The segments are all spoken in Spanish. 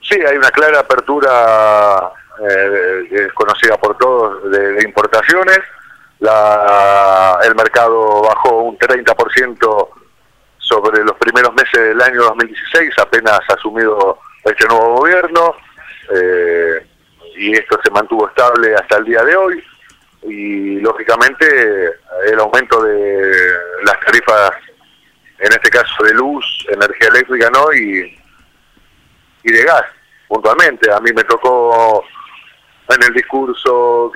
Sí, hay una clara apertura conocida por todos de importaciones. El mercado bajó un 30% sobre los primeros meses del año 2016, apenas asumido este nuevo gobierno, y esto se mantuvo estable hasta el día de hoy, y lógicamente el aumento de las tarifas, en este caso de luz, energía eléctrica, ¿no? y de gas, puntualmente. A mí me tocó en el discurso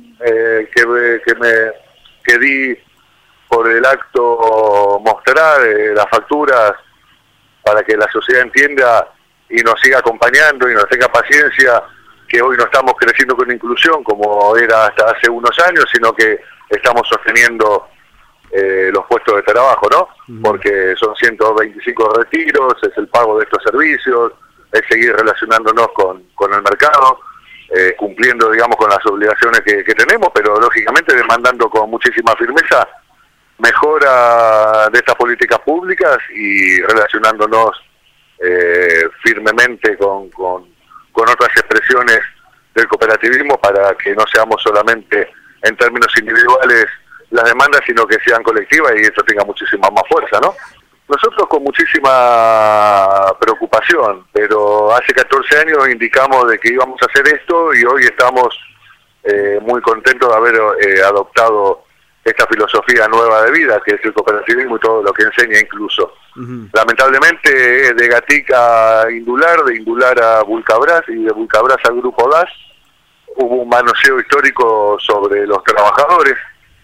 que di por el acto mostrar las facturas para que la sociedad entienda y nos siga acompañando y nos tenga paciencia, que hoy no estamos creciendo con inclusión como era hasta hace unos años, sino que estamos sosteniendo los puestos de trabajo, ¿no? Porque son 125 retiros, es el pago de estos servicios, es seguir relacionándonos con el mercado, cumpliendo, digamos, con las obligaciones que tenemos, pero lógicamente demandando con muchísima firmeza mejora de estas políticas públicas y relacionándonos firmemente con otras expresiones del cooperativismo, para que no seamos solamente en términos individuales las demandas, sino que sean colectivas y esto tenga muchísima más fuerza, ¿no? Nosotros con muchísima preocupación, pero hace 14 años indicamos de que íbamos a hacer esto y hoy estamos muy contentos de haber adoptado esta filosofía nueva de vida, que es el cooperativismo y todo lo que enseña incluso. Lamentablemente es de Gatica a Indular, de Indular a Vulcabras y de Vulcabras al Grupo DAS. Hubo un manoseo histórico sobre los trabajadores,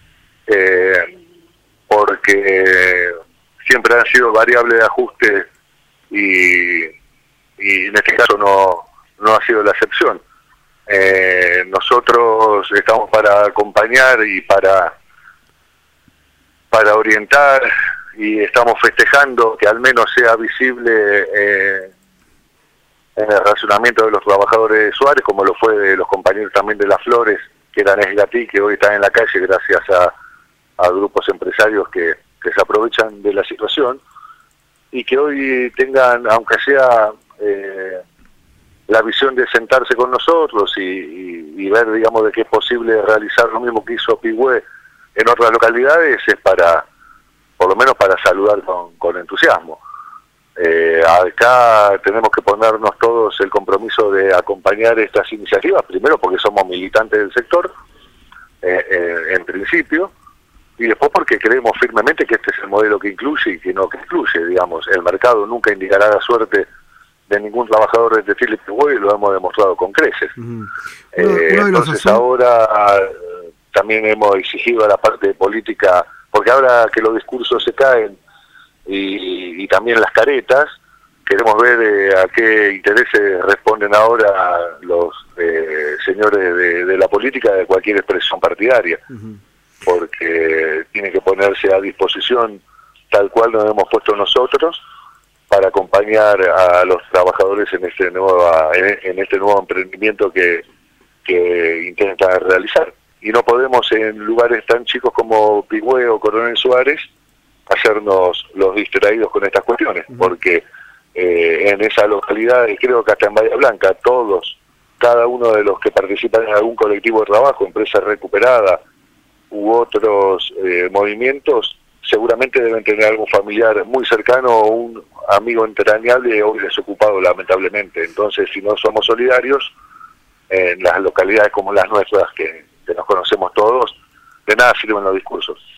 porque siempre han sido variables de ajuste y en este caso no ha sido la excepción. Nosotros estamos para acompañar y para orientar, y estamos festejando que al menos sea visible en el razonamiento de los trabajadores de Suárez, como lo fue de los compañeros también de Las Flores, que eran Esgatí, que hoy están en la calle gracias a grupos empresarios que se aprovechan de la situación, y que hoy tengan, aunque sea la visión de sentarse con nosotros y ver, digamos, de que es posible realizar lo mismo que hizo Pigüé en otras localidades, es por lo menos para saludar con entusiasmo. Acá tenemos que ponernos todos el compromiso de acompañar estas iniciativas, primero porque somos militantes del sector, en principio, y después porque creemos firmemente que este es el modelo que incluye y que no que excluye, digamos. El mercado nunca indicará la suerte de ningún trabajador de Textil y Pigüé, y lo hemos demostrado con creces. Entonces ahora también hemos exigido a la parte política, porque ahora que los discursos se caen y también las caretas, queremos ver a qué intereses responden ahora los señores de la política de cualquier expresión partidaria, porque tiene que ponerse a disposición tal cual nos hemos puesto nosotros para acompañar a los trabajadores en este nuevo emprendimiento que intenta realizar. Y no podemos, en lugares tan chicos como Pigüé o Coronel Suárez, hacernos los distraídos con estas cuestiones, porque en esa localidad, y creo que hasta en Bahía Blanca, cada uno de los que participan en algún colectivo de trabajo, empresa recuperada u otros movimientos, seguramente deben tener algún familiar muy cercano o un amigo entrañable hoy desocupado, lamentablemente. Entonces, si no somos solidarios en las localidades como las nuestras, que nos conocemos todos, de nada sirven los discursos.